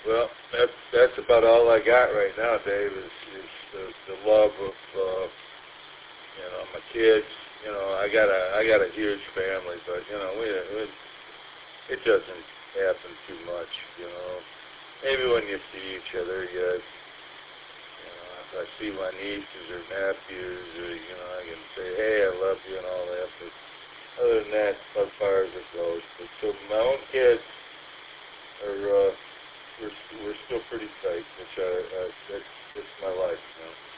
Well, that's about all I got right now, Dave. Is the love of my kids. I got a huge family, but it doesn't happen too much. Maybe when you see each other, if I see my nieces or nephews, or I can say, hey, I love you and all that. But other than that, as far as it goes. But so my own kids are we're still pretty tight, which that's my life.